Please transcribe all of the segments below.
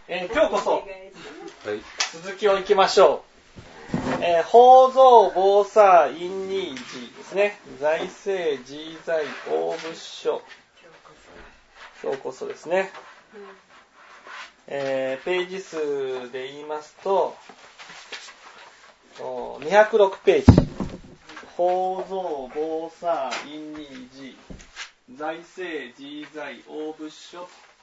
今日こそ、続きをいきましょう。法蔵菩薩因二寺ですね。財政自在大仏書。今日こそですね。ページ数で言いますと、206ページ。法蔵菩薩因二寺財政自在大仏書。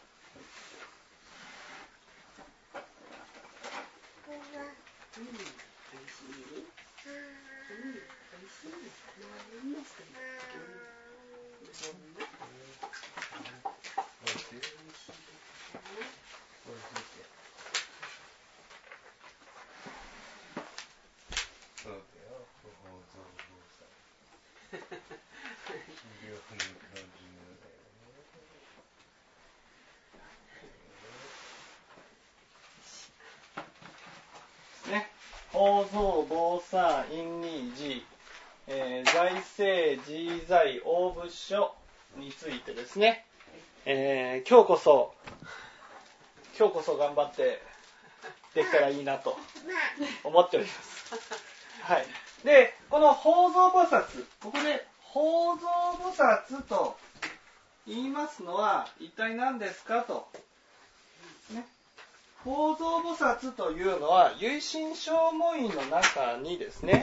法蔵菩薩因二寺、財政自在大仏書についてですね、今日こそ頑張ってできたらいいなと思っております。はい。で、この法蔵菩薩、ここで法蔵菩薩と言いますのは一体何ですかと。ね。法蔵菩薩というのは唯心証門院の中にですね、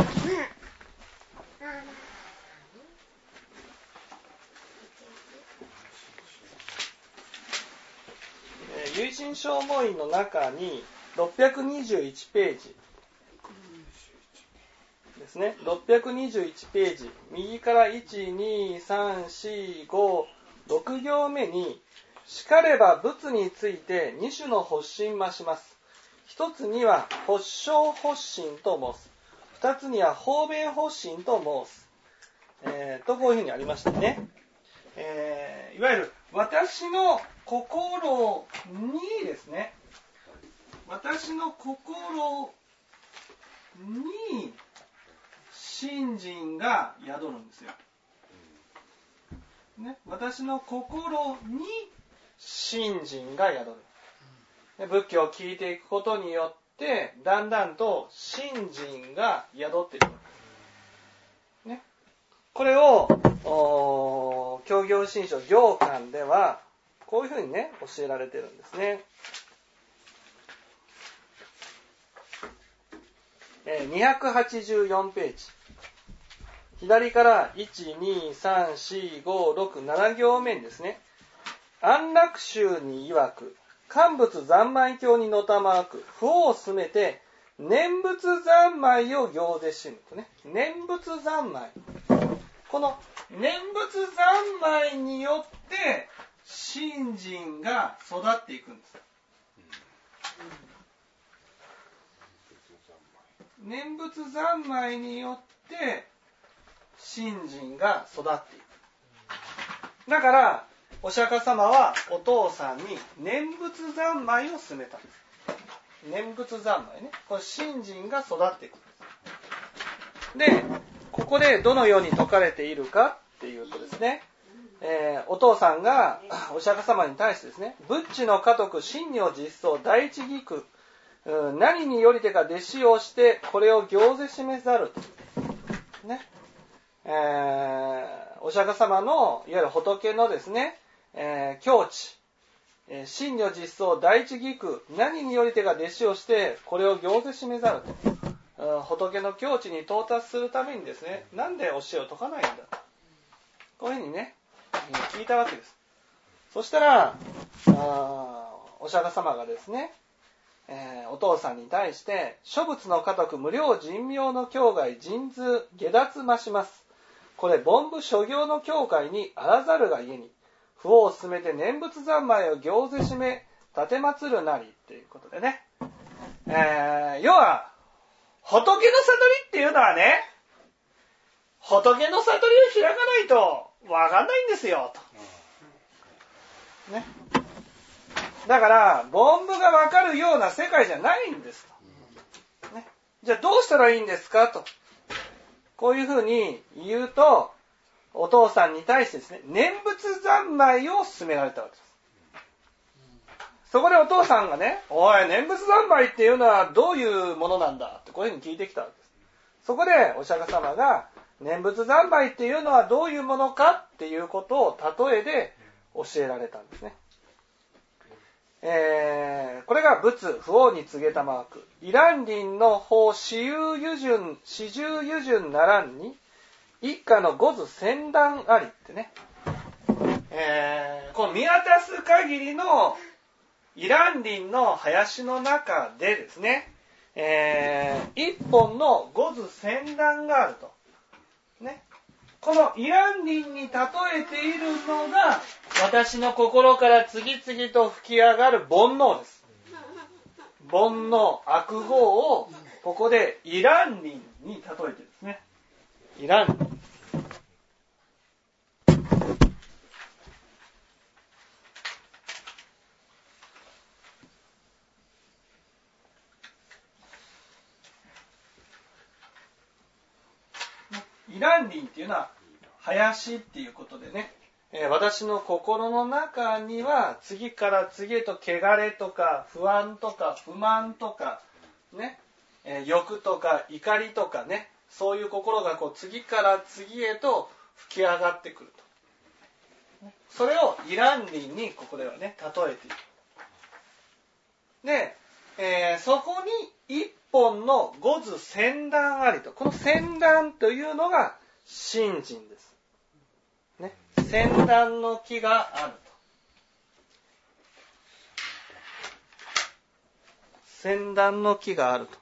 唯心証門院の中に621ページですね。621ページ、右から1、2、3、4、5、6行目にしかれば仏について2種の発心増します。一つには発生発心と申す。二つには方便発心と申す。とこういうふうにありましたね。いわゆる私の心にですね、私の心に信心が宿るんですよ。ね、私の心に信心が宿る。仏教を聞いていくことによってだんだんと信心が宿っていく。ね、これを教行信書行間ではこういうふうにね教えられてるんですね。284ページ。左から1、2、3、4、5、6、7行目にですね、安楽宗に曰く、乾仏三昧経にのたまわく、不を進めて、念仏三昧を行ぜしむとね。念仏三昧。この念仏三昧によって、信心が育っていくんです。念仏三昧によって、信心が育っていく。だから、お釈迦様はお父さんに念仏三昧を勧めたんです。念仏三昧ね。これ信心が育っていく。で、ここでどのように説かれているかっていうとですね、お父さんがお釈迦様に対してですね、仏智の家督真如実相第一義句、何によりてか弟子をしてこれを行ぜしめざる。ね。お釈迦様のいわゆる仏のですね、境地、真如実相第一義句、何によりてか弟子をしてこれを行ぜしめざると。仏の境地に到達するためにですね、なんで教えを説かないんだと。こういうふうにね、聞いたわけです。そしたら、お釈迦様がですね、お父さんに対して、諸仏の家督無量人妙の境外人図下脱増します。これ凡夫諸行の境界にあらざるがゆえに、不を進めて念仏三昧を行ぜしめ、立てまつるなりっていうことでね。要は、仏の悟りっていうのはね、仏の悟りを開かないとわかんないんですよ、と。ね。だから、凡夫がわかるような世界じゃないんですと。ね。じゃあどうしたらいいんですかと。こういうふうに言うと、お父さんに対してですね、念仏三昧を勧められたわけです。 そこでお父さんがね、おい、念仏三昧っていうのはどういうものなんだってこういうふうに聞いてきたわけです。そこでお釈迦様が、念仏三昧っていうのはどういうものかっていうことを例えで教えられたんですね。これが仏、不王に告げたマーク。イラン林の法四十油順ならんに、一家の五図千段ありってね。この見渡す限りのイラン林の林の中でですね、一本の五図千段があると。ね。このイラン林に例えているのが、私の心から次々と吹き上がる煩悩です。煩悩、悪業を、ここでイラン林に例えてですね。イラン林。イラン林っていうのは林っていうことでね、私の心の中には次から次へと汚れとか不安とか不満とかね、欲とか怒りとかね、そういう心がこう次から次へと吹き上がってくると。それをイラン林にここではね例えている。で、そこに一本の五図千段ありと。この千段というのが信心です。ね、千段の木があると。千段の木があると。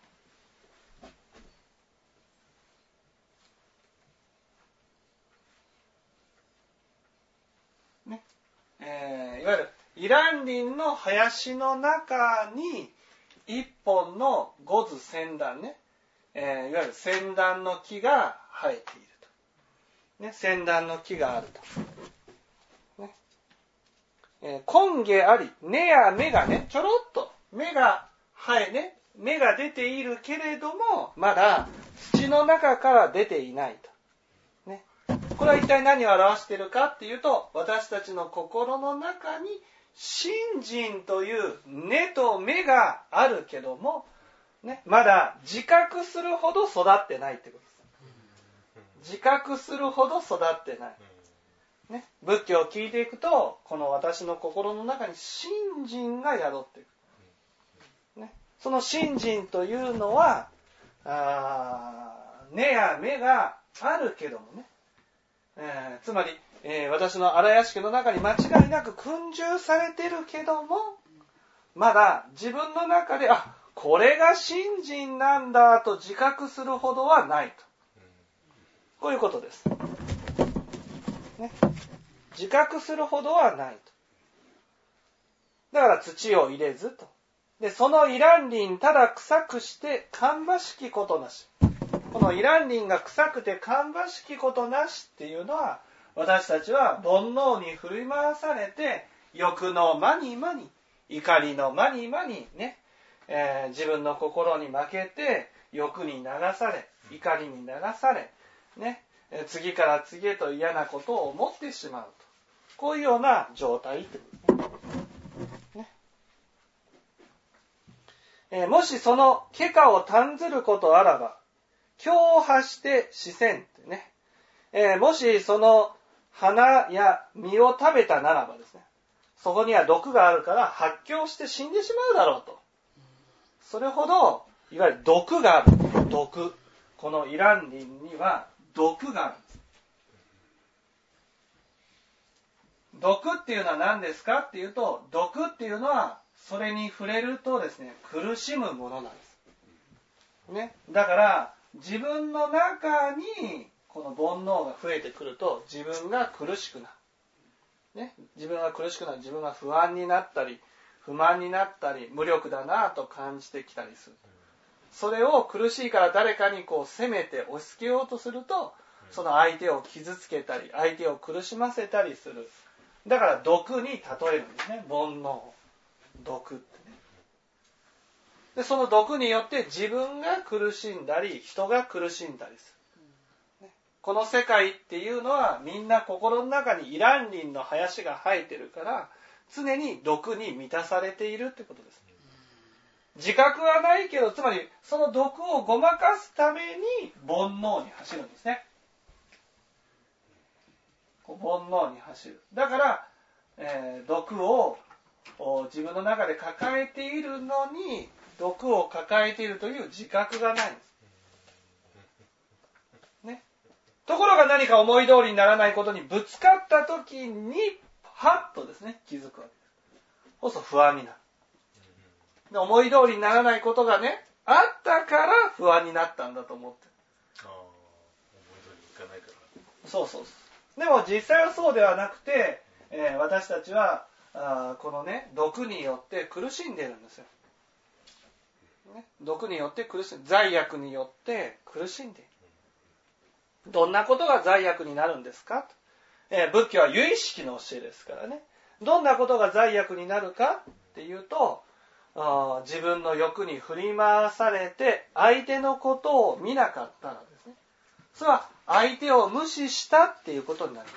ね、いわゆるイラン林の林の中に一本の五図千段ね、いわゆる千段の木が生えていると。ね、千段の木があると。ね、根下あり、根や芽がね、ちょろっと芽が生えね、芽が出ているけれども、まだ土の中から出ていないと。ね、これは一体何を表しているかっていうと、私たちの心の中に信心という根と芽があるけども、ね、まだ自覚するほど育ってないってことです。自覚するほど育ってない。ね、仏教を聞いていくと、この私の心の中に信心が宿っていく。ね、その信心というのは、根や芽があるけどもね、つまり、私の荒屋敷の中に間違いなく訓従されてるけども、まだ自分の中で、これが信心なんだと自覚するほどはないと。こういうことです。ね、自覚するほどはないと。だから土を入れずと。で、そのイラン林ただ臭くして芳しきことなし。このイラン林が臭くて芳しきことなしっていうのは、私たちは煩悩に振り回されて、欲のまにまに、怒りのまにまにね、自分の心に負けて欲に流され、怒りに流され、ね、次から次へと嫌なことを思ってしまうと。こういうような状態ってことですね。もしその結果を断ずることあらば、今日発して死せんってね。もしその花や実を食べたならばですね、そこには毒があるから発狂して死んでしまうだろうと。それほど、いわゆる毒がある。毒。このイラン林には毒があるんです。毒っていうのは何ですかっていうと、毒っていうのはそれに触れるとですね、苦しむものなんです。ね。だから、自分の中にこの煩悩が増えてくると自分が苦しくなる。ね。自分が苦しくなる。自分が不安になったり、不満になったり、無力だなと感じてきたりする。それを苦しいから誰かにこう責めて押し付けようとすると、その相手を傷つけたり、相手を苦しませたりする。だから毒に例えるんですね。煩悩。毒ってね。で、その毒によって自分が苦しんだり、人が苦しんだりする。この世界っていうのはみんな心の中にイラン林の林が生えてるから、 常に毒に満たされているってことです。自覚はないけど、つまりその毒をごまかすために煩悩に走るんですね。煩悩に走る。だから、毒を自分の中で抱えているのに、毒を抱えているという自覚がないんです。ね。ところが何か思い通りにならないことにぶつかった時に、はっとですね、気づくわけです。そうすると不安になる。で思い通りにならないことがね、あったから不安になったんだと思ってる。 思い通りにいかないから。 そうそう。でも実際はそうではなくて、私たちはこのね、毒によって苦しんでいるんですよ。ね、毒によって苦しんで、罪悪によって苦しんでいる。どんなことが罪悪になるんですか？仏教は由意識の教えですからね。どんなことが罪悪になるかっていうと、自分の欲に振り回されて相手のことを見なかったらですね、それは相手を無視したっていうことになります。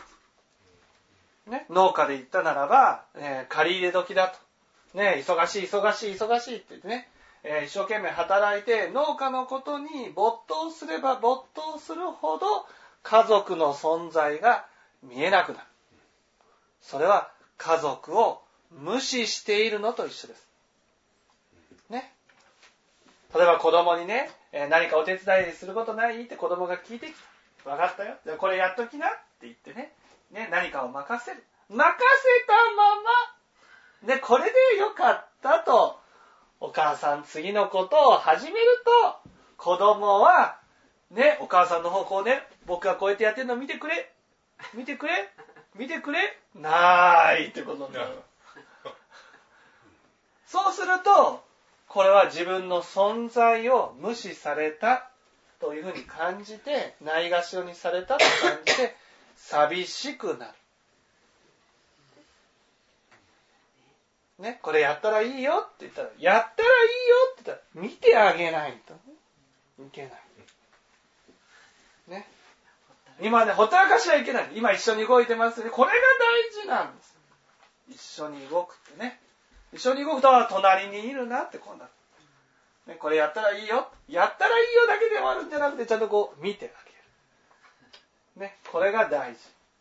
ね、農家で言ったならば、借り入れ時だと。ね、忙しいって言ってね、一生懸命働いて農家のことに没頭すれば没頭するほど家族の存在が見えなくなる。それは家族を無視しているのと一緒です。ね。例えば子供にね、何かお手伝いすることないって子供が聞いてきた。分かったよ。じゃあこれやっときなって言ってね、何かを任せる。任せたまま、これでよかったと、お母さん次のことを始めると、子供は、ね、お母さんの方こうね、僕がこうやってやってるの見てくれ、なーいってことになる。そうすると、これは自分の存在を無視されたというふうに感じて、ないがしろにされたと感じて、寂しくなる。ね、これやったらいいよって言ったら、やったらいいよって言ったら、見てあげないといけない。ね。今ね、ほったらかしはいけない。今一緒に動いてますね。これが大事なんです。一緒に動くってね。一緒に動くと、隣にいるなってこうなる。ね、これやったらいいよ。やったらいいよだけで終わるんじゃなくて、ちゃんとこう見てあげる。ね、これが大事。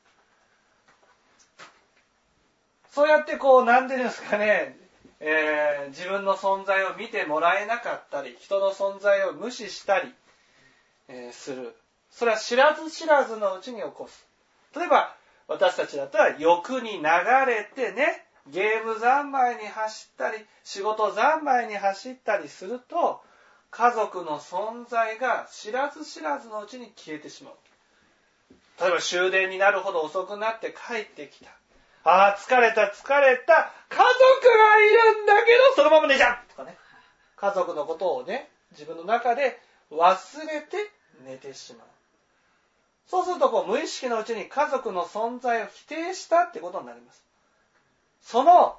そうやってこう、なんていうんですかね、自分の存在を見てもらえなかったり、人の存在を無視したり、する。それは知らず知らずのうちに起こす。例えば、私たちだったら欲に流れてね、ゲーム三昧に走ったり、仕事三昧に走ったりすると、家族の存在が知らず知らずのうちに消えてしまう。例えば終電になるほど遅くなって帰ってきた。ああ、疲れた。家族がいるんだけど、そのまま寝ちゃうとかね。家族のことをね、自分の中で忘れて寝てしまう。そうすると、無意識のうちに家族の存在を否定したってことになります。その、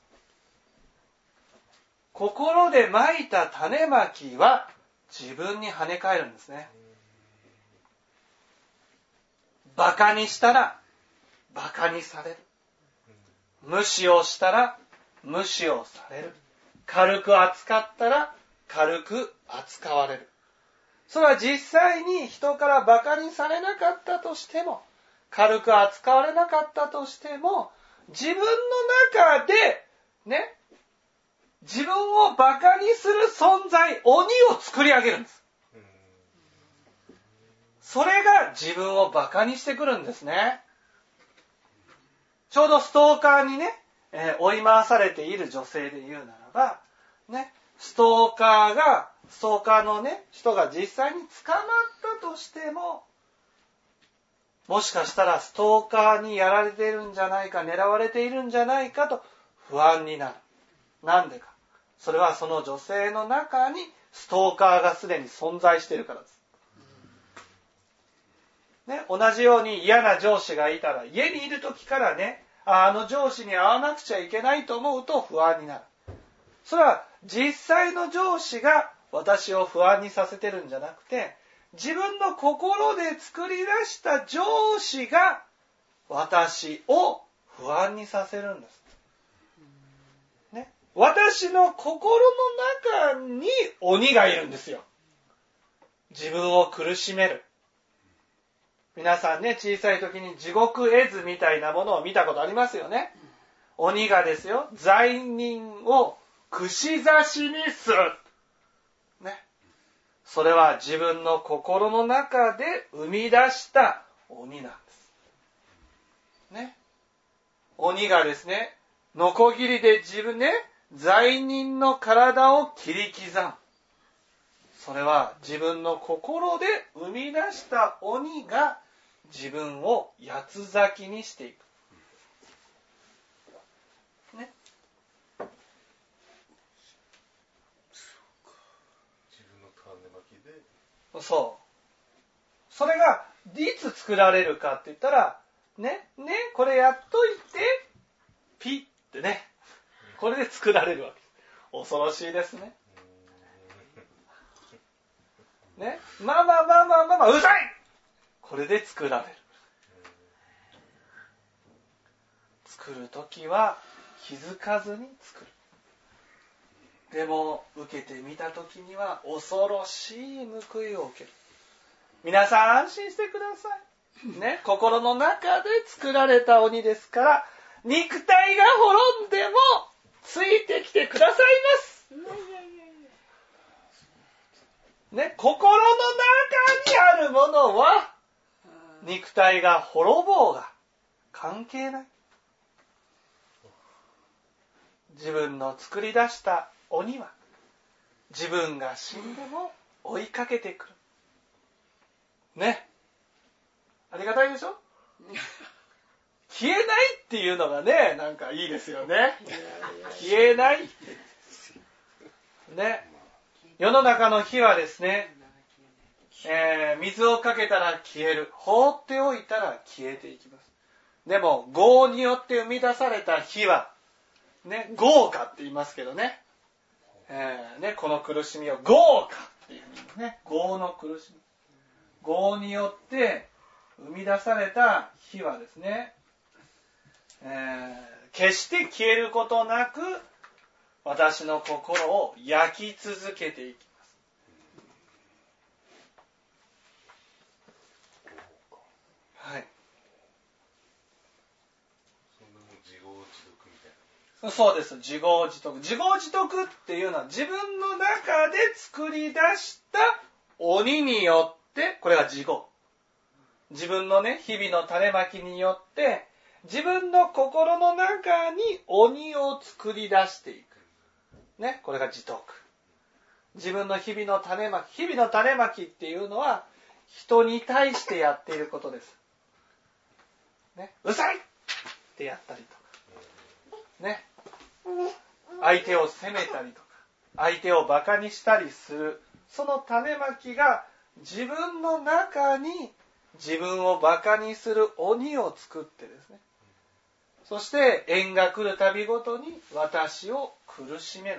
心で蒔いた種まきは自分に跳ね返るんですね。バカにしたら、バカにされる。無視をしたら無視をされる。軽く扱ったら軽く扱われる。それは実際に人からバカにされなかったとしても、軽く扱われなかったとしても、自分の中でね、自分をバカにする存在、鬼を作り上げるんです。それが自分をバカにしてくるんですね。ちょうどストーカーにね、追い回されている女性で言うならば、ね、ストーカーのね、人が実際に捕まったとしても、もしかしたらストーカーにやられているんじゃないか、狙われているんじゃないかと不安になる。なんでか。それはその女性の中にストーカーがすでに存在しているからです。ね、同じように嫌な上司がいたら、家にいる時からね、あの上司に会わなくちゃいけないと思うと不安になる。それは実際の上司が私を不安にさせてるんじゃなくて、自分の心で作り出した上司が私を不安にさせるんです。 私の心の中に鬼がいるんですよ。自分を苦しめる。皆さんね、小さい時に地獄絵図みたいなものを見たことありますよね。鬼がですよ、罪人を串刺しにする。ね。それは自分の心の中で生み出した鬼なんです。ね。鬼がですね、ノコギリで自分ね、罪人の体を切り刻む。それは自分の心で生み出した鬼が自分を八つ裂きにしていく。ね。 自分の種まきで。 そう。それがいつ作られるかって言ったら、ね、これやっといて、ピッってね、これで作られるわけです。恐ろしいですね。ね、ママ、うざい！これで作られる。作るときは気づかずに作る。でも受けてみたときには恐ろしい報いを受ける。皆さん安心してください。ね、心の中で作られた鬼ですから、肉体が滅んでもついてきてくださいます。ね、心の中にあるものは肉体が滅ぼうが関係ない。自分の作り出した鬼は自分が死んでも追いかけてくる。ね。ありがたいでしょ？消えないっていうのがね、なんかいいですよね。消えないって。ね。世の中の火はですね、水をかけたら消える。放っておいたら消えていきます。でも、業によって生み出された火は、ね、業火って言いますけどね。ね、この苦しみを業火っていうね、業の苦しみ。業によって生み出された火はですね、決して消えることなく、私の心を焼き続けていきます。はい。 そんなもん自業自得みたいな。 そうです。自業自得。自業自得っていうのは自分の中で作り出した鬼によって、これが自業。自分のね、日々の種まきによって、自分の心の中に鬼を作り出していく。ね、これが自得。自分の日々の種まき。日々の種まきっていうのは、人に対してやっていることです。ね、うざいってやったりとか。ね。相手を責めたりとか、相手をバカにしたりする。その種まきが自分の中に自分をバカにする鬼を作ってですね。そして縁が来るたびごとに私を苦しめる。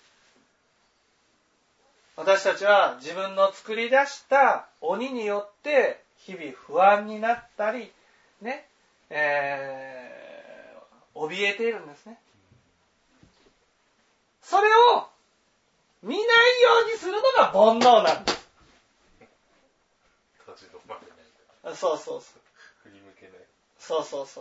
私たちは自分の作り出した鬼によって日々不安になったり、ね、怯えているんですね。それを見ないようにするのが煩悩なんです。 立ち止まれない。 そう。 振り向けない。 そう。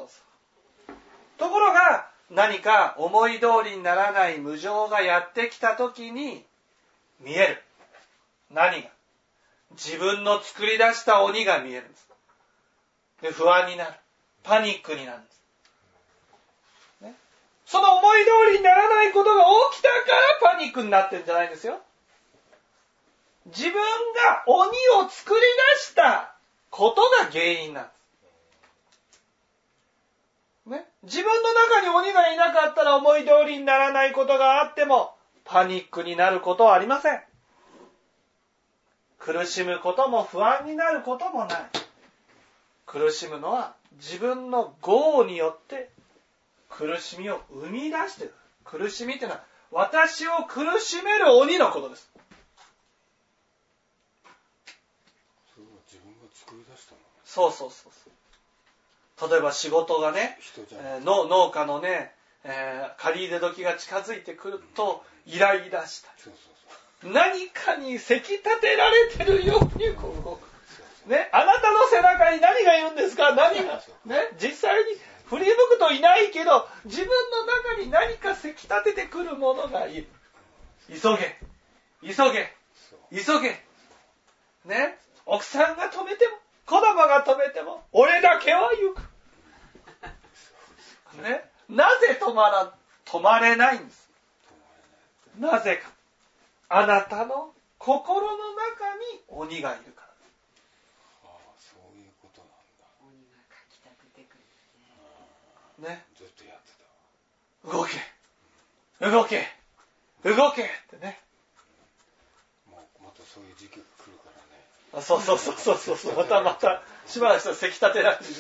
ところが、何か思い通りにならない無常がやってきたときに見える。何が？自分の作り出した鬼が見えるんです。で、不安になる。パニックになるんです。ね、その思い通りにならないことが起きたからパニックになってるんじゃないんですよ。自分が鬼を作り出したことが原因なんです。ね、自分の中に鬼がいなかったら思い通りにならないことがあってもパニックになることはありません。苦しむことも不安になることもない。苦しむのは自分の業によって苦しみを生み出している。苦しみっていうのは私を苦しめる鬼のことです。 それは自分が作り出したの？ そう。例えば仕事がね、農家のね、 借り入れ時が近づいてくるとイライラしたり、何かにせき立てられてるようにこう動く、ね、あなたの背中に何がいるんですか、何が、ね、実際に振り向くといないけど自分の中に何かせき立ててくるものがいる。急げ急げ急げ、ね、奥さんが止めても子供が止めても俺だけは行く、ね、なぜ止まれないんです。なぜか、あなたの心の中に鬼がいるから。 そういうことなんだ。 鬼がかきたててくるね。 ずっとやってた。 動け動け動けってね。 もうまたそういう時期が来るからね。 そうまたしばらくしたらせき立てられてる。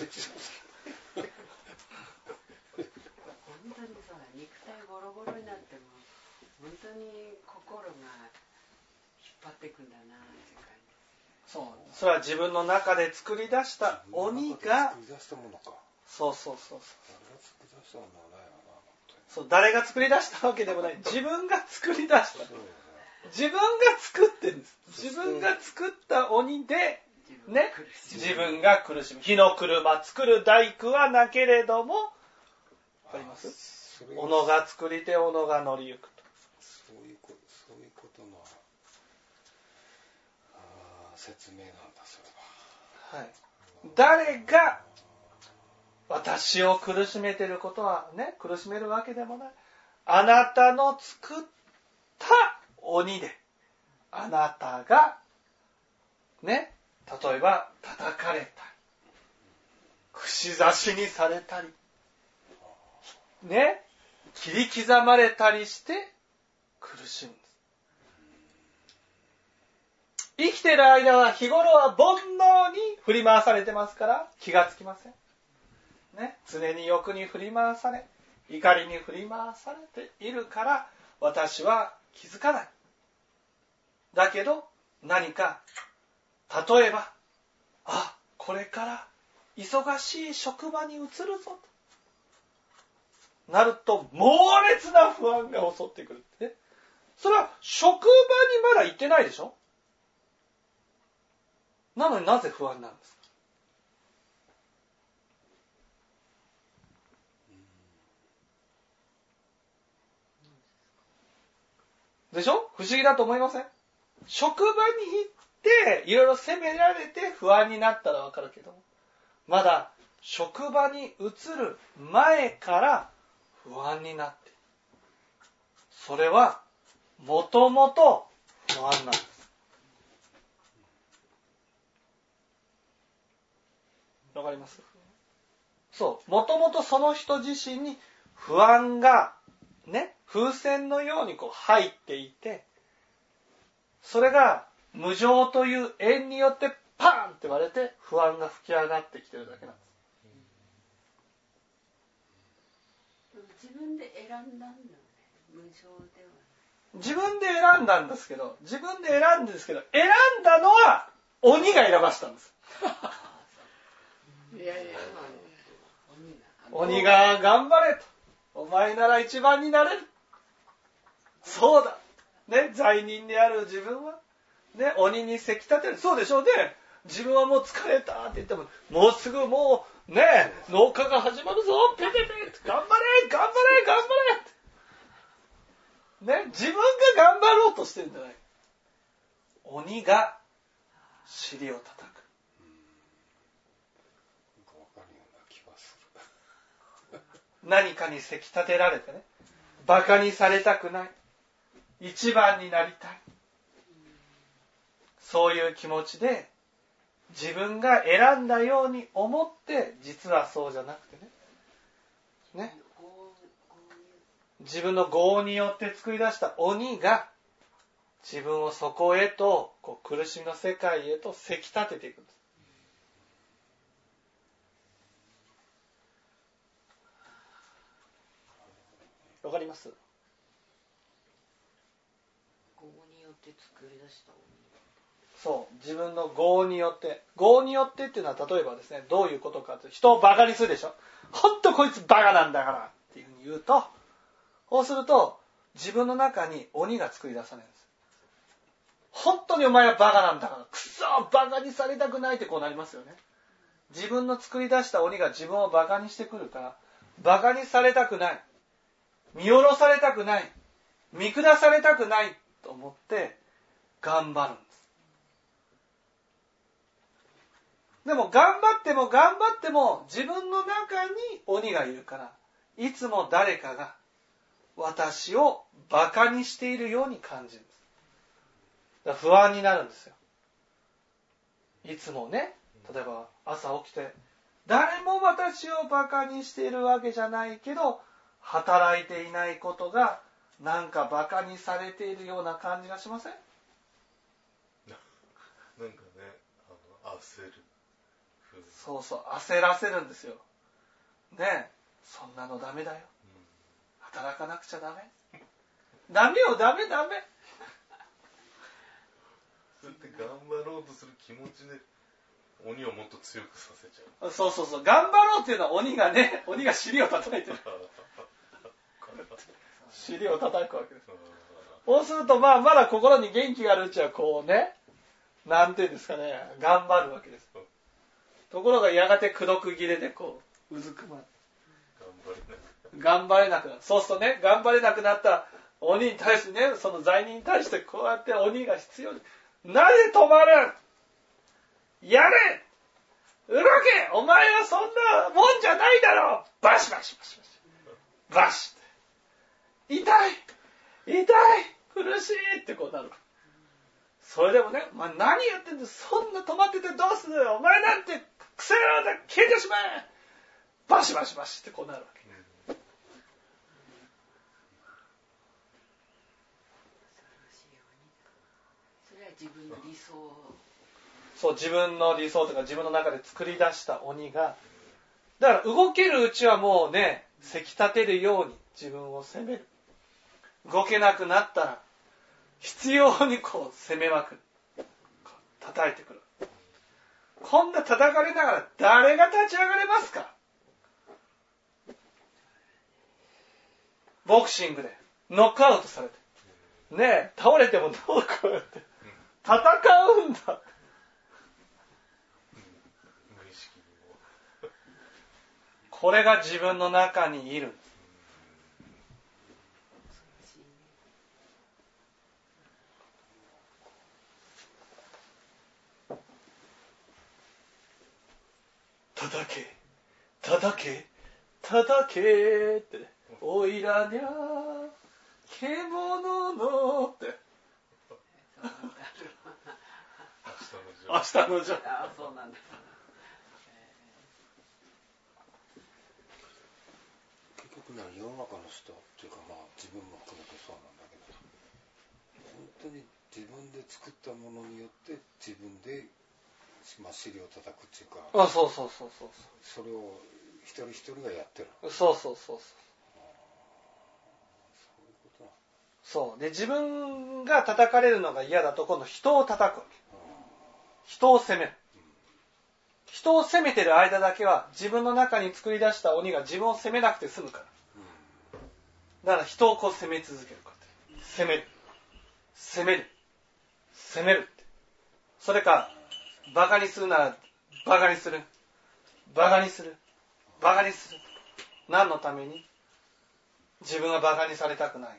本当にそうだ、肉体ボロボロになっても本当に心が引っ張っていくんだなって感じ。 そう、それは自分の中で作り出した鬼が、 作り出したものか。 そう誰が作り出したんだろうな、 そう、誰が作り出したわけでもない。自分が作り出した。自分が作ってるんです。自分が作った鬼で、ね、自分が苦しむ。火の車作る大工はなけれども、わかります？斧が作りて斧が乗り行くと。 そういうことの説明なんだ、それは。 はい。誰が私を苦しめていることはね、苦しめるわけでもない。あなたの作った鬼で、あなたがね、例えば叩かれたり、串刺しにされたり、ね、切り刻まれたりして苦しむんです。生きてる間は日頃は煩悩に振り回されてますから気がつきません。ね、常に欲に振り回され、怒りに振り回されているから私は気づかない。だけど何か、例えば、これから忙しい職場に移るぞとなると猛烈な不安が襲ってくる。ね、それは職場にまだ行ってないでしょ？なのになぜ不安なんですか？でしょ？不思議だと思いません？職場に行っていろいろ責められて不安になったらわかるけど、まだ職場に移る前から不安になっている。それはもともと不安なんです。わかります？そう、もともとその人自身に不安がね、風船のようにこう入っていて、それが無常という縁によってパーンって割れて不安が吹き上がってきてるだけなんです。 自分で選んだんだよね。無常ではない。 自分で選んだんですけど、選んだのは鬼が選ばしたんです。鬼が頑張れと。お前なら一番になれる。そうだ。ね、罪人である自分は、ね、鬼にせき立てる。そうでしょうね。自分はもう疲れたって言っても、もうすぐもう、ね、農家が始まるぞ。ペペペって頑張れって。ね、自分が頑張ろうとしてるんじゃない。鬼が尻を叩く。何かにせき立てられてね、バカにされたくない、一番になりたい、そういう気持ちで自分が選んだように思って、実はそうじゃなくてね、自分の業によって作り出した鬼が自分をそこへと、こう苦しみの世界へとせき立てていくんです。わかります？ 業によって作り出した鬼。 そう、自分の業によって。業によってっていうのは例えばですね、どういうことかというと、人をバカにするでしょ。ほんとこいつバカなんだから。 っていうふうに言うと、そうすると自分の中に鬼が作り出されるんです。本当にお前はバカなんだから、くそバカにされたくないってこうなりますよね。自分の作り出した鬼が自分をバカにしてくるから、バカにされたくない、見下ろされたくない、見下されたくないと思って頑張るんです。でも頑張っても頑張っても自分の中に鬼がいるから、いつも誰かが私をバカにしているように感じるんです。だから不安になるんですよ。いつもね、例えば朝起きて誰も私をバカにしているわけじゃないけど、働いていないことがなんかバカにされているような感じがしません？ なんかね、焦る。 そうそう、焦らせるんですよ。ねえ、そんなのダメだよ。働かなくちゃダメ。ダメよ、ダメ。 そうやって頑張ろうとする気持ちで鬼をもっと強くさせちゃう。 そう、頑張ろうっていうのは鬼が尻を叩いてる。尻を叩くわけです。そうするとまだ心に元気があるうちはこうね、なんていうんですかね、頑張るわけです。ところがやがて口説切れでこううずくまる。頑張れなくなる。そうするとね、頑張れなくなった鬼に対してね、その罪人に対してこうやって鬼が必要に、なぜ止まる？やれ！動け！お前はそんなもんじゃないだろう！バシバシバシ痛い苦しいってこうなる。それでもね、何やってんだ、そんな止まっててどうする？お前なんてクソ野郎だ、消えてしまえ！バシバシってこうなるわけ。 それは自分の理想。 そう、自分の理想とか自分の中で作り出した鬼が、だから動けるうちはもうね、せき立てるように自分を責める。動けなくなったら必要にこう責めまくる。叩いてくる。こんな叩かれながら誰が立ち上がれますか？ボクシングでノックアウトされてねえ、倒れてもどうこうやって戦うんだ。これが自分の中にいる。叩けっておいらにゃ獣のって明日のジョー。 そうなんだ。 結局ね、世の中の人っていうか自分も含めてそうなんだけど、本当に自分で作ったものによって自分で尻を叩くっていうか、 そうそれを一人一人がやってる。 そうそういうこと。 そうで、自分が叩かれるのが嫌だと今度人を叩くわけ。人を責める。人を責めてる間だけは自分の中に作り出した鬼が自分を責めなくて済むから。だから人をこう責め続けるか。責めるって。それかバカにするならバカにする。何のために？自分はバカにされたくないから。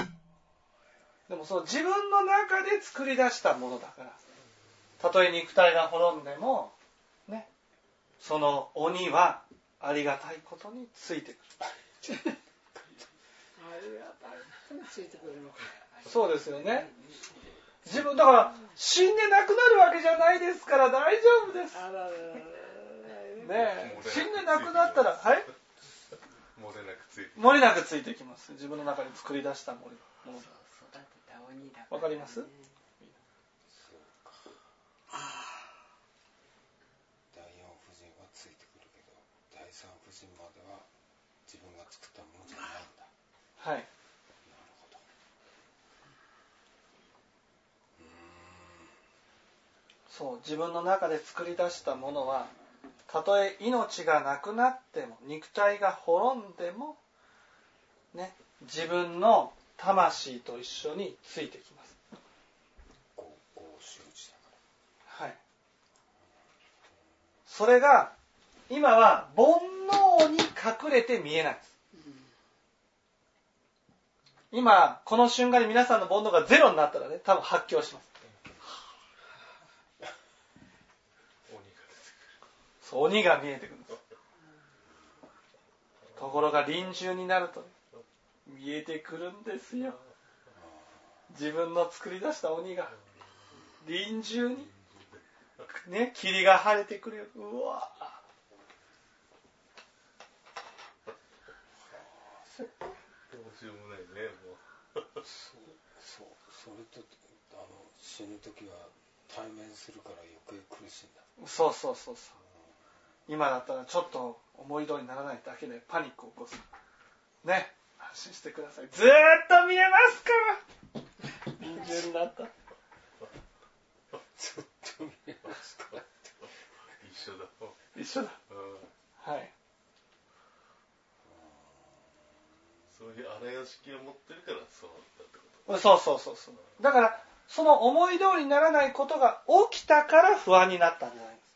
でもその自分の中で作り出したものだから、たとえ肉体が滅んでもね、その鬼はありがたいことについてくる。 ありがたいことについてくるのか。 そうですよね。自分だから死んでなくなるわけじゃないですから大丈夫です。ねえ、死んでなくなったら、はい？漏れなくついてきます。自分の中に作り出したもの。わかります？ 第四婦人はついてくるけど、第三婦人までは自分が作ったものじゃないんだ。 はい。そう、自分の中で作り出したものは、たとえ命がなくなっても、肉体が滅んでも、 ね、自分の魂と一緒についてきます。はい。それが今は煩悩に隠れて見えないです。今この瞬間に皆さんの煩悩がゼロになったらね、多分発狂します。そう、鬼が見えてくるんです。ところが臨終になると見えてくるんですよ。自分の作り出した鬼が臨終にね、霧が晴れてくるよ。うわどうしようもないね、もう。 それと死ぬ時は対面するから余計苦しいんだ。 そうそうそうそう。今だったらちょっと思い通りにならないだけでパニックを起こす。ね、安心してください。ずーっと見えますから。臨終になった。 ずっと見えますから。 一緒だ。 一緒だ。はい。 そういう荒屋敷を持ってるからそうだってこと。 そうそうそうそう。だからその思い通りにならないことが起きたから不安になったんじゃないです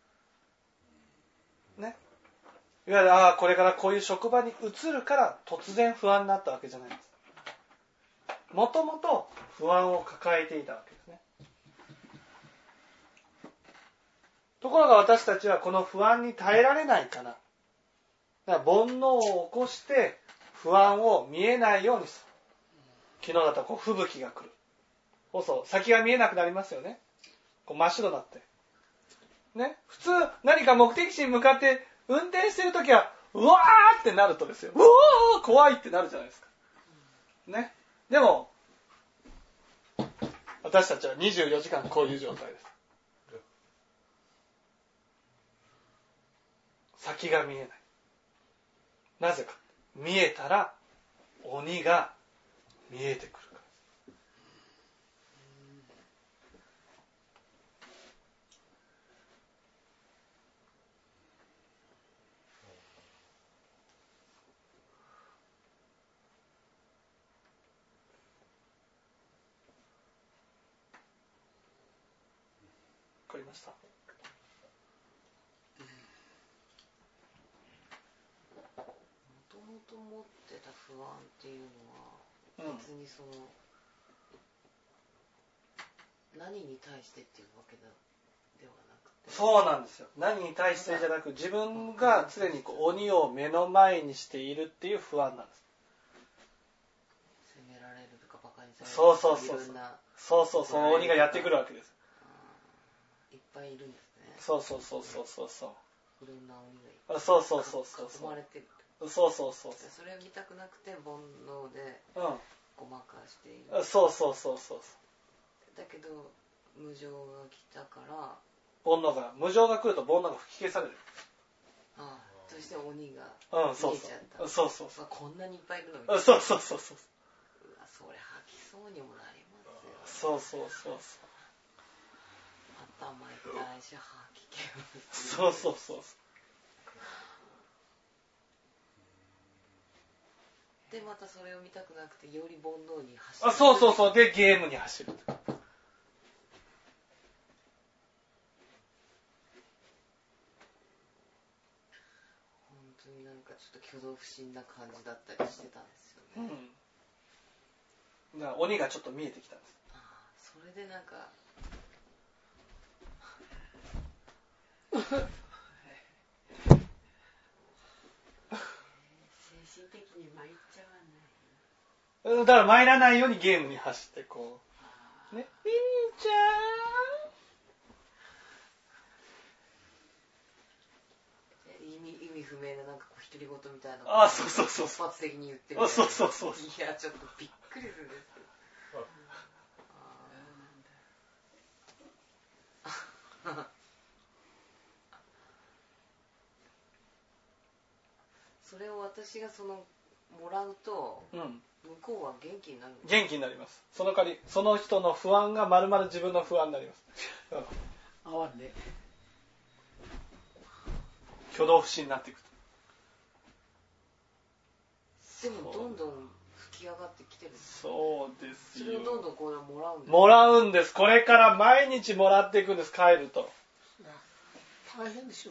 か。ね。いわゆるこれからこういう職場に移るから突然不安になったわけじゃないです。もともと不安を抱えていたわけですね。ところが私たちはこの不安に耐えられないから、だから煩悩を起こして不安を見えないようにする。昨日だったら吹雪が来る。そう先が見えなくなりますよね。真っ白になってね。普通何か目的地に向かって運転してるときはうわーってなるとですよ、うわー怖いってなるじゃないですかね。でも私たちは24時間こういう状態です。先が見えない。なぜか、見えたら鬼が見えてくる。わかりました。 もと持ってた不安っていうのは別に何に対してっていうわけではなくて、 そうなんですよ。何に対してじゃなく、自分が常に鬼を目の前にしているっていう不安なんです。 責められるとかバカにされるとか、そうその鬼がやってくるわけです。 いっぱいいるんですね。 そういろんな鬼がいっぱいそう囲まれてる。 そうそれを見たくなくて煩悩でごまかしている。 そうだけど無常が来たから無常が来ると煩悩が吹き消される。 そして鬼が見えちゃった。こんなにいっぱいいるのみたいな。 そうそれ吐きそうにもなりますよね。 そう頭痛いし吐き気もそうでまたそれを見たくなくてより煩悩に走る。 そうでゲームに走る。 本当になんかちょっと挙動不審な感じだったりしてたんですよね。 だから鬼がちょっと見えてきたんです。 それでなんか精神的に参っちゃわない。 だから参らないようにゲームに走ってこうね、ピンちゃん意味不明ななんか独り言みたいな。 そう突発的に言ってみたいな。 そういやちょっとびっくりするんですけど。それを私がもらうと、向こうは元気になるんですか？ 元気になります。その代わりその人の不安が丸々自分の不安になります。合わんね。挙動不審になっていくと。 でもどんどん吹き上がってきてる。 そうですよ。 それをどんどんこうもらうんだ。 もらうんです。これから毎日もらっていくんです、帰ると。 大変でしょう。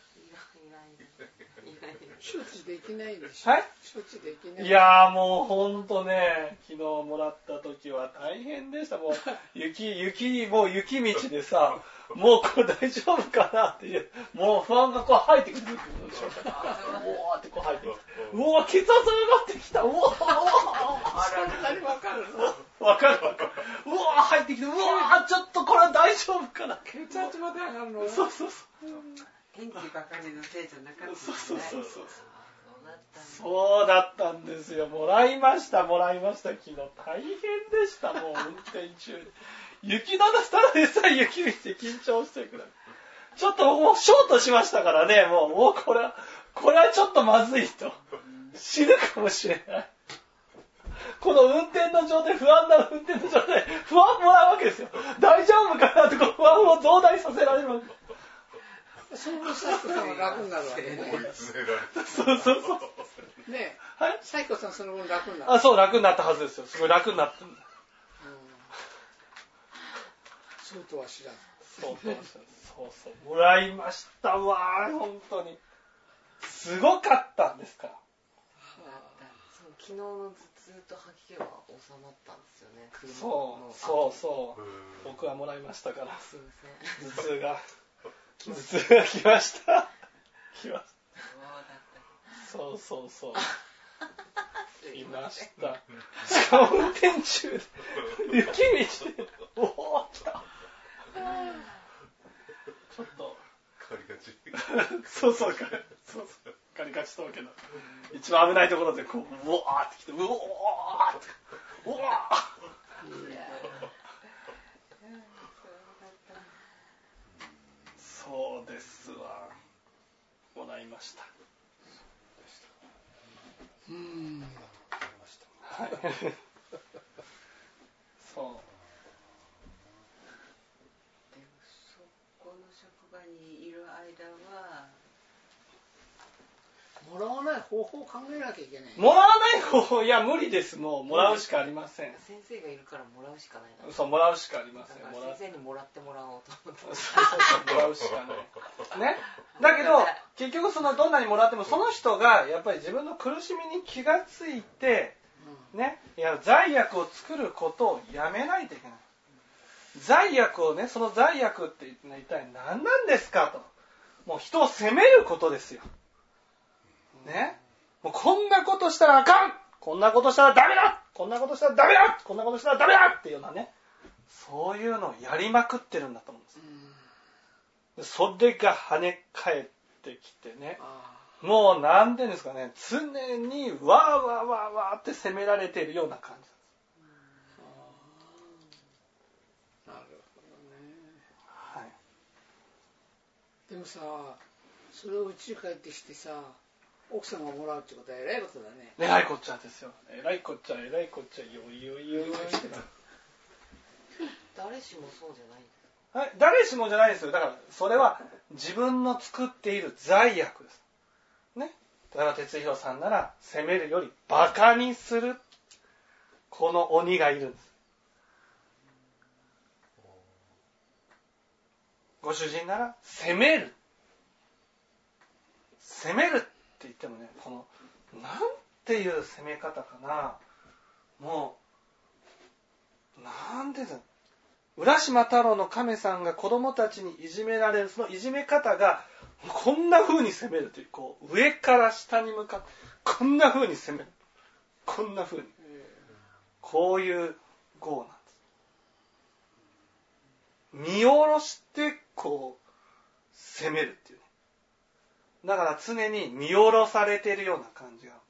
処置できないでしょ。 はい、 処置できない。 いやーもうほんとね、昨日もらった時は大変でした。もうもう雪道でさ、もうこれ大丈夫かなっていう、もう不安がこう入ってくるでしょ。うわーってこう入ってきて、うわー血圧上がってきた、うわーそんなにわかるの？ わかる。うわー入ってきて、うわーちょっとこれは大丈夫かな。 血圧まで上がるの？ そう。 天気ばかりのせいじゃなかった、ね。 そう。 そうだったんだ。 そうだったんですよ。もらいました、昨日。大変でした、もう運転中に。雪の下でさえ雪道で緊張してくる。ちょっともうショートしましたからね、もうこれはちょっとまずいと。死ぬかもしれない。この運転の状態、不安な運転の状態、不安もらうわけですよ。大丈夫かなってこの不安を増大させられるわけ。 そのサイコさんは楽になるわけね。 追い詰められて。 そう。 ねえ。 はい。 サイコさんその分楽になる。 あ、そう楽になったはずですよ。すごい楽になったんだ。 そうとは知らん。 そうもらいましたわー、本当にすごかったんですから。 昨日の頭痛と吐き気は収まったんですよね。 そう僕はもらいましたから。 すいません。 頭痛が来ましたそう来ました。しかも運転中で雪道でおー来たちょっとカリガチ。 そうカリガチとけど一番危ないところでこううわーってきてうわーってうわーそうですわ。もらいました。はい。そう。 でもそこの職場にいる間はもらわない方法を考えなきゃいけない。 もらわない方法、いや無理です。もらうしかありません。 先生がいるからもらうしかないな。 そう、もらうしかありません。 だから先生にもらってもらおうと思って。 もらうしかない。ね。だけど結局どんなにもらってもその人がやっぱり自分の苦しみに気がついて、ね、いや罪悪を作ることをやめないといけない。罪悪をね、その罪悪って一体何なんですかと。もう人を責めることですよ。ね。もうこんなことしたらあかん、こんなことしたらダメだ、こんなことしたらダメだ、こんなことしたらダメだっていうようなね、そういうのをやりまくってるんだと思うんです。それが跳ね返ってきてね、もうなんていうんですかね、常にわーって責められているような感じ。 なるほどね。 はい。 でもさ、それを家に帰ってきてさ、奥さんがもらうってことは偉いことだね。 偉いこっちゃですよ。偉いこっちゃよいしてた。 誰しもそうじゃないんですか。はい、誰しもじゃないですよ。だからそれは自分の作っている罪悪です。ね。だから哲弘さんなら責めるよりバカにするこの鬼がいるんです。ご主人なら責めるって言ってもね、このなんていう責め方かな。もうなんていうの、浦島太郎の亀さんが子供たちにいじめられるそのいじめ方がこんな風に責めるという、こう上から下に向かってこんな風に責める、こんな風にこういう業なんです。見下ろしてこう責めるっていうね。だから常に見下ろされているような感じがあるんです。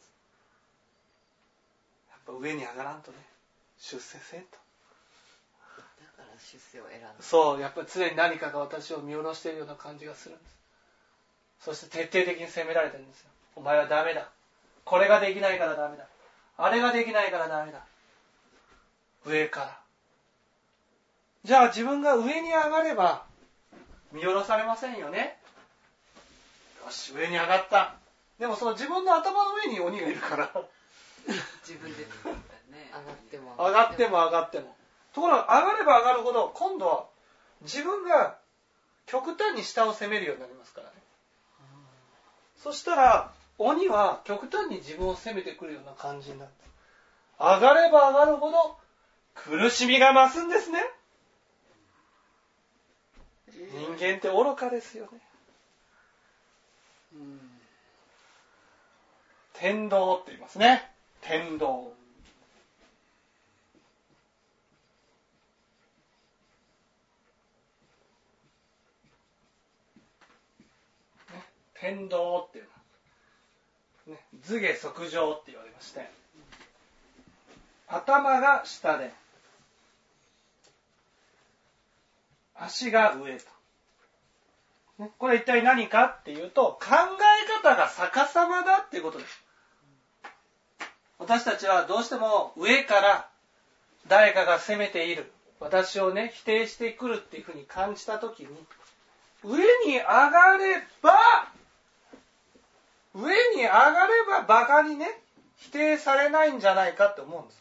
やっぱ上に上がらんとね、出世せんと。 だから出世を選んだ。 そう、やっぱり常に何かが私を見下ろしているような感じがするんです。そして徹底的に責められてるんですよ。お前はダメだ。これができないからダメだ。あれができないからダメだ。上から。じゃあ自分が上に上がれば見下ろされませんよね。よし、上に上がった。でもその自分の頭の上に鬼がいるから自分で作ったね。 上がっても上がっても上がっても。ところが上がれば上がるほど今度は自分が極端に下を攻めるようになりますからね。そしたら鬼は極端に自分を攻めてくるような感じになって、上がれば上がるほど苦しみが増すんですね。人間って愚かですよね。天道って言いますね。天道。天道っていうのは、ね、頭下側上って言われまして、頭が下で足が上と、ね、これ一体何かっていうと、考え方が逆さまだっていうことです。私たちはどうしても上から誰かが攻めている、私をね否定してくるっていうふうに感じたときに、上に上がればバカにね否定されないんじゃないかって思うんです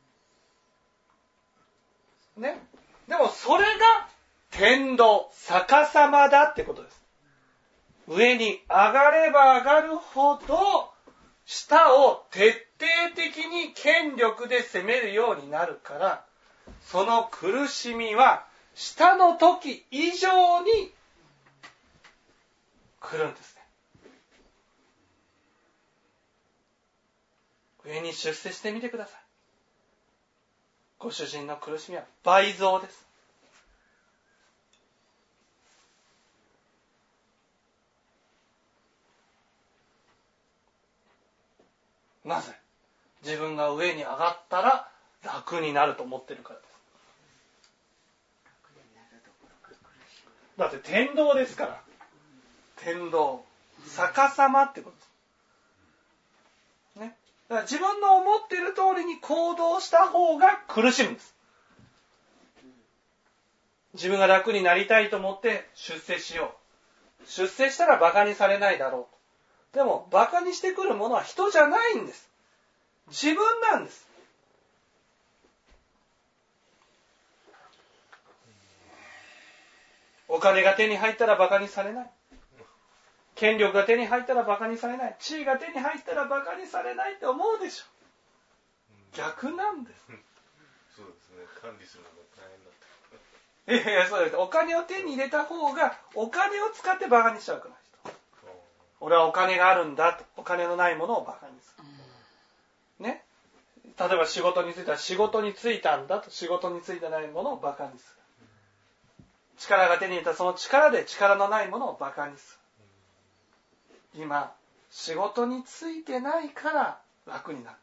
ね。でもそれが天道、逆さまだってことです。上に上がれば上がるほど下を徹底的に権力で攻めるようになるから、その苦しみは下の時以上に来るんですね。上に出世してみてください。ご主人の苦しみは倍増です。なぜ？自分が上に上がったら楽になると思ってるからです。だって天道ですから。天道、逆さまってことです。ね。だから自分の思っている通りに行動した方が苦しむんです。自分が楽になりたいと思って出世しよう。出世したらバカにされないだろう。でもバカにしてくるものは人じゃないんです。自分なんです。お金が手に入ったらバカにされない。権力が手に入ったらバカにされない。地位が手に入ったらバカにされないって思うでしょ。逆なんです。 そうですね。管理するのが大変だった。 いやそうです。お金を手に入れた方がお金を使ってバカにしちゃうから人。俺はお金があるんだと。お金のないものをバカにする。ね。例えば仕事に就いたら仕事に就いたんだと。仕事に就いてないものをバカにする。力が手に入れたその力で力のないものをバカにする。今仕事に就いてないから楽になった。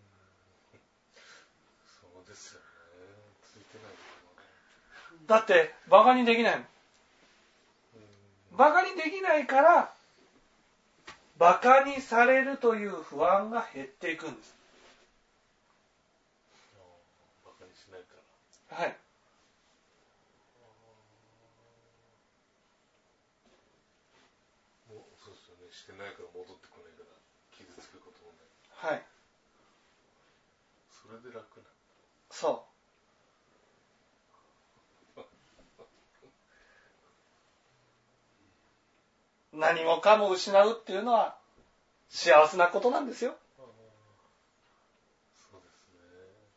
そうですよね。ついてないだってバカにできないもん。バカにできないからバカにされるという不安が減っていくんです。 バカにしないから。 はい。 そうですよね。してないから戻ってこないから傷つくこともない。 はい。 それで楽な。 そう。何もかも失うっていうのは幸せなことなんですよ。 そうですね。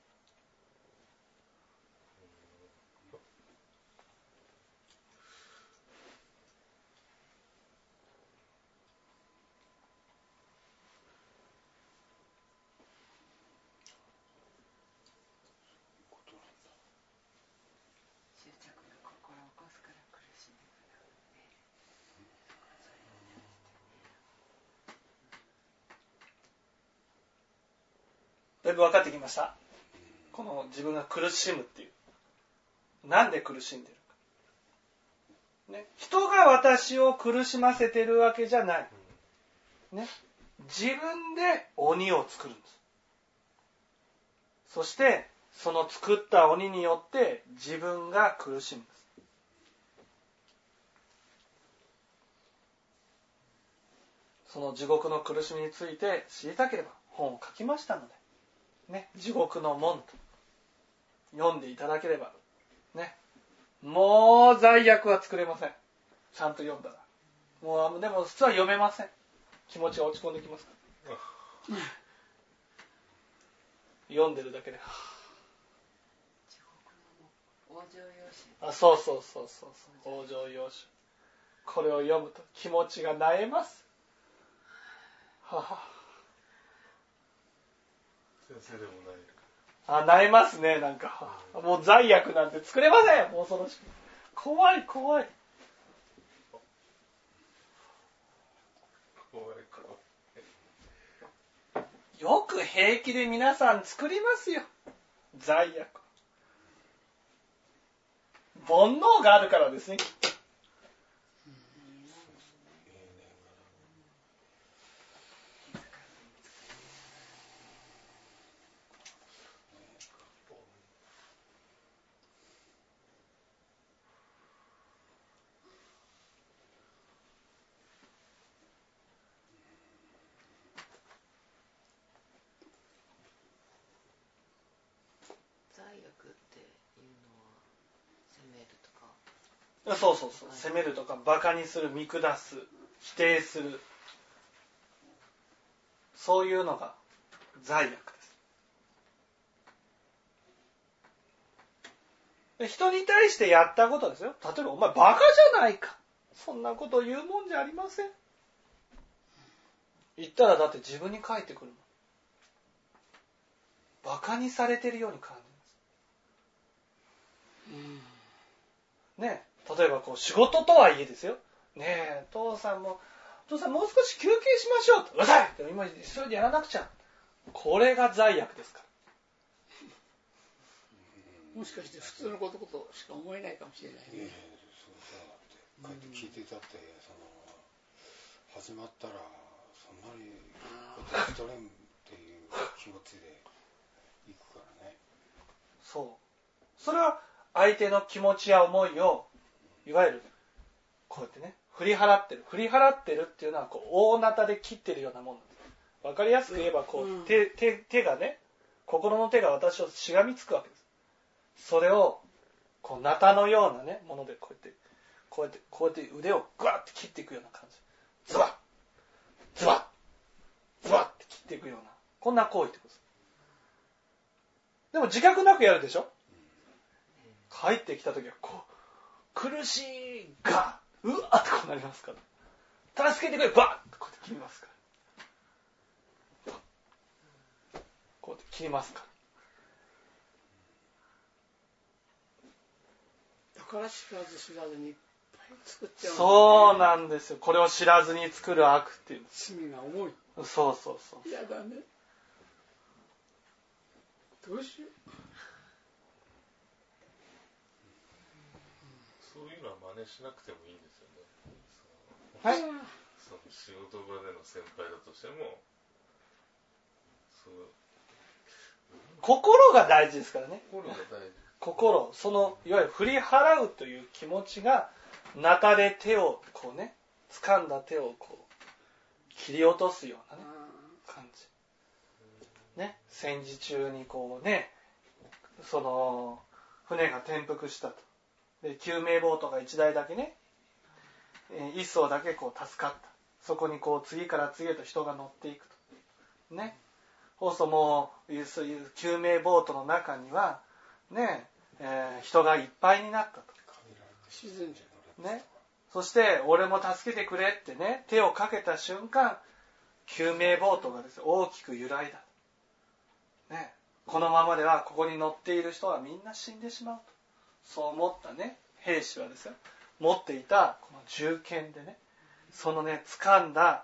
執着の心を起こすから苦しんでくるね。 だいぶ分かってきました。この自分が苦しむっていう。なんで苦しんでるか。ね、人が私を苦しませてるわけじゃない。ね、自分で鬼を作るんです。そしてその作った鬼によって自分が苦しむんです。その地獄の苦しみについて知りたければ本を書きましたので、ね、地獄の門と読んでいただければ、ね、もう罪悪は作れません。ちゃんと読んだら。もう、でも普通は読めません。気持ちが落ち込んできますから。読んでるだけで、 地獄の往生要旨。 そう往生要旨。これを読むと気持ちが萎えます。 先生でもない。 萎えますね、なんか。もう罪悪なんて作れません。もう恐ろしく。怖い。 怖い。 よく平気で皆さん作りますよ。罪悪。煩悩があるからですね、きっと。 罪悪っていうのは責めるとか。 そう責めるとかバカにする、見下す、否定する、そういうのが罪悪です。人に対してやったことですよ。例えばお前バカじゃないか、そんなこと言うもんじゃありません。言ったらだって自分に返ってくるもん。バカにされてるように感じます。ねえ、例えばこう仕事とはいえですよ。ねえ、父さんもう少し休憩しましょうと。うるさいって今急いでやらなくちゃ。これが罪悪ですから。 もしかして普通のことしか思えないかもしれないね。 そうだってこうやって聞いてたって、始まったらそんなにことしとれんっていう気持ちでいくからね。 そう。それは相手の気持ちや思いをいわゆるこうやってね振り払ってるっていうのはこう大なたで切ってるようなもんなんです。わかりやすく言えばこう、手がね、心の手が私をしがみつくわけです。それをこうナタのようなねものでこうやって腕をグワッて切っていくような感じ、ズバッって切っていくようなこんな行為ってことです。でも自覚なくやるでしょ。帰ってきた時はこう苦しいがうわっとこうなりますから、助けてくれバッとこうやって切りますから、こうやって切りますから。 だから知らずにいっぱい作っちゃう、ね、 そうなんですよ。これを知らずに作る悪っていう。 罪が重い。 そう嫌だね。どうしよう。 そういうのは真似しなくてもいいんですよね。 はい。 その仕事場での先輩だとしても、 心が大事ですからね。 心が大事。 心、いわゆる振り払うという気持ちが、ナタで手をこうね、掴んだ手をこう切り落とすようなね感じ。ね、戦時中にこうね、船が転覆したと。で救命ボートが1台だけね、1艘だけこう助かった。そこにこう次から次へと人が乗っていくとね。そうするともう救命ボートの中にはね、人がいっぱいになったと。 沈んじゃうね。そして俺も助けてくれってね手をかけた瞬間、救命ボートがですね大きく揺らいだ。ね。このままではここに乗っている人はみんな死んでしまうと。そう思ったね兵士はですよ、持っていたこの銃剣でね、掴んだ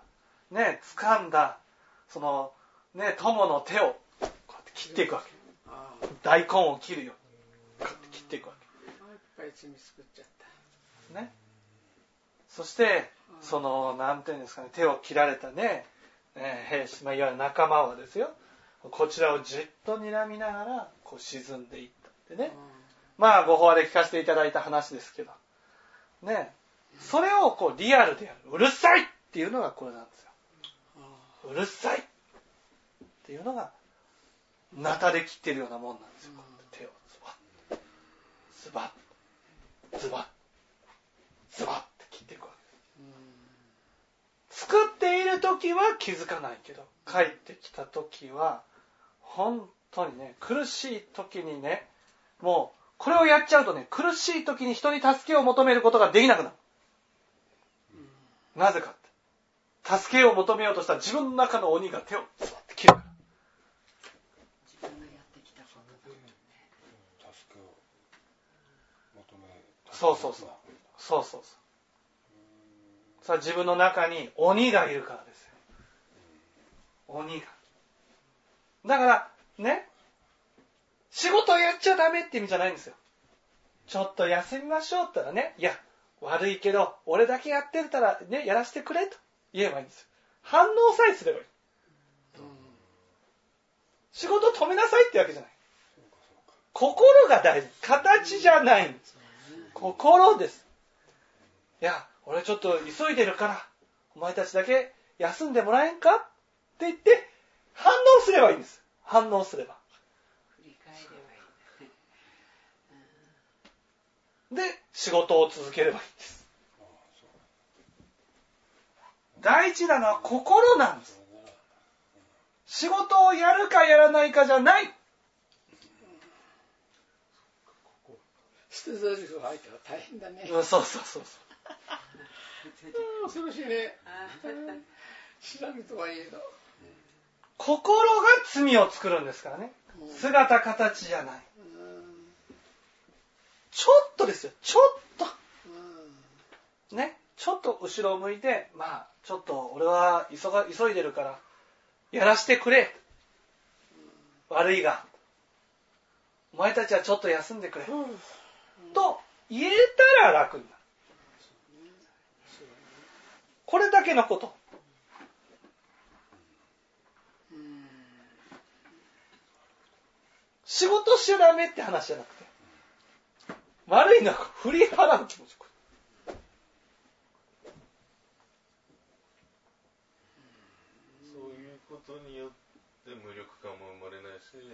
そのね友の手をこうやって切っていくわけ。大根を切るようにこうやって切っていくわけ。 いっぱい罪作っちゃったね。そしてなんていうんですかね、手を切られたね、兵士、いわゆる仲間はですよ、こちらをじっと睨みながらこう沈んでいったってね。ご法話で聞かせていただいた話ですけどね、それをこうリアルでやる、うるさいっていうのがこれなんですよ。うるさいってっていうのがナタで切ってるようなもんなんですよ。手をズバッズバッズバッって切っていくわけです。作っている時は気づかないけど、帰ってきた時は本当にね、苦しい時にね、もうこれをやっちゃうとね、苦しい時に人に助けを求めることができなくなる。なぜかって、助けを求めようとしたら自分の中の鬼が手をズバッて切るから。 自分がやってきたことだもんね。 助けを求め、 そうそうそうそうそうそう。さあ自分の中に鬼がいるからですよ。鬼が。だからね、仕事をやっちゃダメって意味じゃないんですよ。ちょっと休みましょうって言ったらね、いや悪いけど俺だけやってたらね、やらせてくれと言えばいいんですよ。反応さえすればいい。仕事を止めなさいってわけじゃない。心が大事。形じゃないんです。心です。いや、俺ちょっと急いでるからお前たちだけ休んでもらえんかって言って反応すればいいんです。反応すれば。 振り返ればいい。 で、仕事を続ければいいんです。大事なのは心なんです。仕事をやるかやらないかじゃない。 捨て台詞が入ったら大変だね。 そうそうそうそう。 恐ろしいね。知らぬとはいえど。 心が罪を作るんですからね。姿形じゃない。ちょっとですよ。ちょっと。ね。ちょっと後ろを向いて、まあちょっと俺は急いでるからやらしてくれ。悪いが。お前たちはちょっと休んでくれ。と言えたら楽になる。これだけのこと。仕事しちゃダメって話じゃなくて、悪いのは振り払う気持ち。 そういうことによって無力感も生まれないし、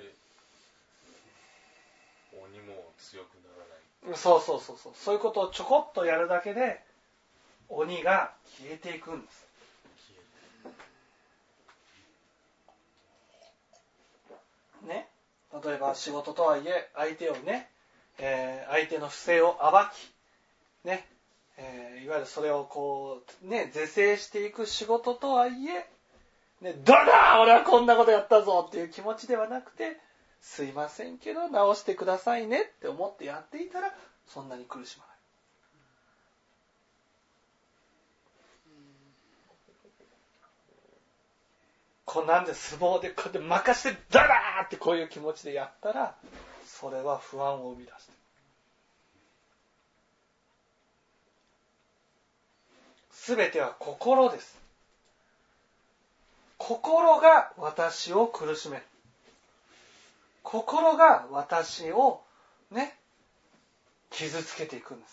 鬼も強くならない。 そうそうそうそう。そういうことをちょこっとやるだけで鬼が消えていくんです。ね。例えば仕事とはいえ相手をね、相手の不正を暴きね、いわゆるそれをこうね是正していく仕事とはいえ、ね、どうだ俺はこんなことやったぞっていう気持ちではなくて、すいませんけど直してくださいねって思ってやっていたらそんなに苦しまない。こんなんで相撲でこうやって任してダラーってこういう気持ちでやったら、それは不安を生み出してる。すべては心です。心が私を苦しめる。心が私をね、傷つけていくんです。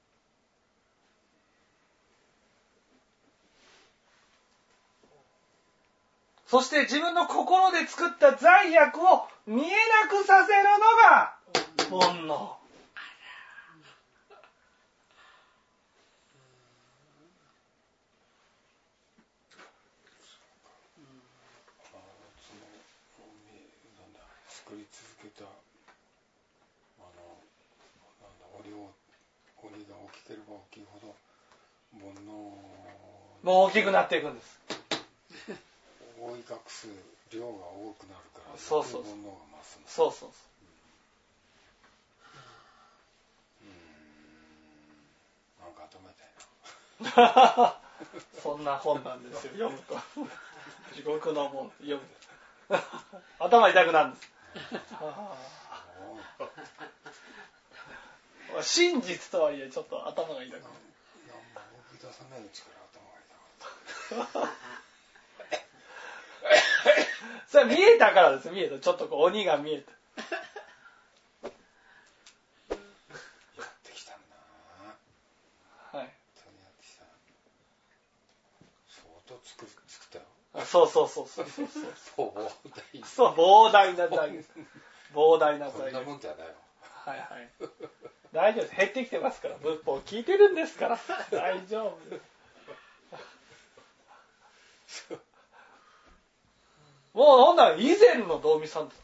そして自分の心で作った罪悪を見えなくさせるのが煩悩。 作り続けた鬼が大きければ大きいほど煩悩もう大きくなっていくんです。 覆い隠す量が多くなるから、 そうそうそう。 煩悩が増すんです。 そうそうそう。 なんか頭痛いな。 そんな本なんですよ、読むと。地獄の門読むと頭痛くなるんです。真実とはいえちょっと頭が痛くなる。 動き出さないうちから頭が痛かった。 それ見えたからです。見えた。ちょっとこう鬼が見えた。 やってきたんだな。 はい。 本当にやってきた。相当作ったよ。 そうそうそうそうそうそう大台そう、膨大な財源です。膨大なこんな財源。 もんじゃないわ。 はいはい。大丈夫です。減ってきてますから。仏法聞いてるんですから。大丈夫です。もうほんなら以前の道美さんです。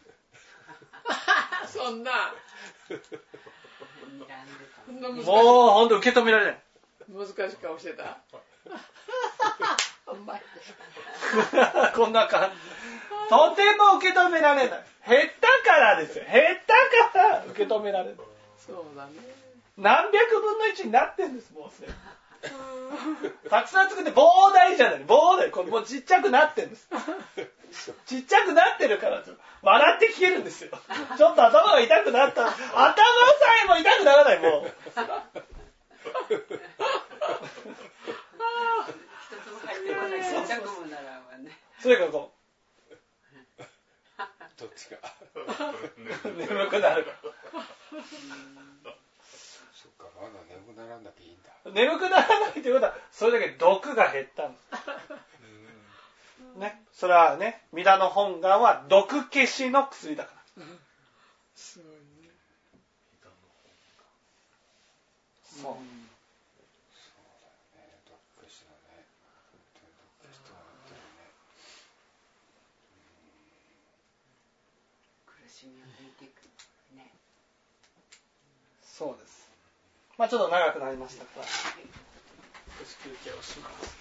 そんな睨んでそんな難しいもうほんと受け止められない。 難しい顔してた。うまい。 こんな感じ。とても受け止められない。減ったからですよ。減ったから受け止められない。 そうだね。 何百分の1になってんです、もうすでに。たくさん作って膨大じゃない。膨大。これもうちっちゃくなってんです。ちっちゃくなってるから笑って聞けるんですよ。ちょっと頭が痛くなった。頭さえも痛くならない、もう。 一つも入ってこないちっちゃくもならんわね。 それからこどっちか。 う、眠くなる。 そっか、まだ眠くならなきゃいいんだ。 眠くならないということは、それだけ毒が減ったんです。ね。それはね、弥陀の本願は毒消しの薬だから。 すごいね。 そう。 そうだよね。どっかしらね。本当にどっかしらってるね。 苦しみを抜いていくね。 そうです。まあちょっと長くなりましたから、少し休憩をします。